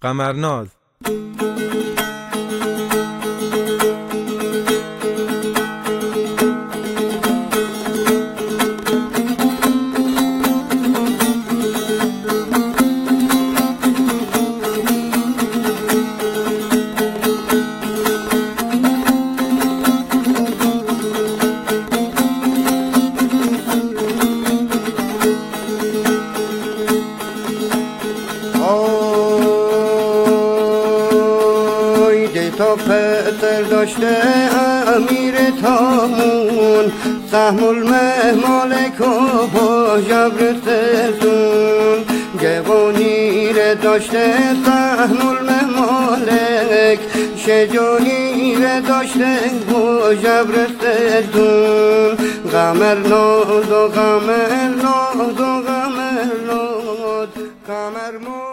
قمرناز. تا پسر داشته امیر تامون سهم الممالک و با جبر سلطون جوانی را داشته سهم الممالک شجاعی را داشته با جبر سلطون قمرناز و قمرناز و قمرناز قمرناز